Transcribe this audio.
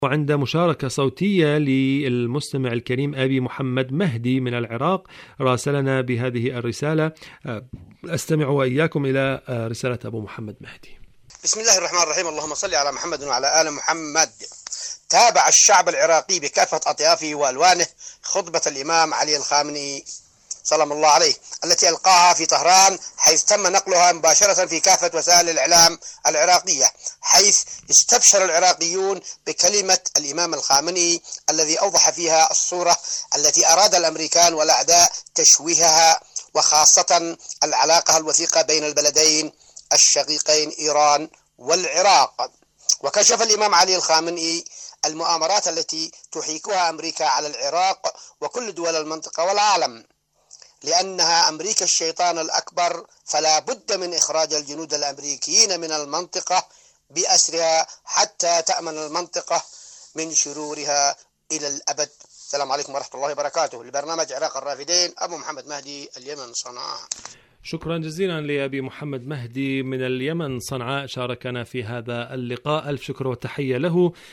وعند مشاركة صوتية للمستمع الكريم أبي محمد مهدي من العراق راسلنا بهذه الرسالة. أستمع وإياكم إلى رسالة أبو محمد مهدي. بسم الله الرحمن الرحيم. اللهم صل على محمد وعلى آل محمد. تابع الشعب العراقي بكافة أطيافه وألوانه خطبة الإمام علي الخامنئي سلام الله عليه التي ألقاها في طهران، حيث تم نقلها مباشرة في كافة وسائل الإعلام العراقية، حيث استبشر العراقيون بكلمة الإمام الخامنئي الذي أوضح فيها الصورة التي أراد الأمريكان والأعداء تشويهها، وخاصة العلاقة الوثيقة بين البلدين الشقيقين إيران والعراق. وكشف الإمام علي الخامنئي المؤامرات التي تحيكها أمريكا على العراق وكل دول المنطقة والعالم، لأنها أمريكا الشيطان الأكبر، فلا بد من إخراج الجنود الأمريكيين من المنطقة بأسرها حتى تأمن المنطقة من شرورها إلى الأبد. السلام عليكم ورحمة الله وبركاته. لبرنامج عراق الرافدين، أبو محمد مهدي، اليمن، صنعاء. شكرا جزيلا لأبي محمد مهدي من اليمن صنعاء، شاركنا في هذا اللقاء. ألف شكر وتحية له.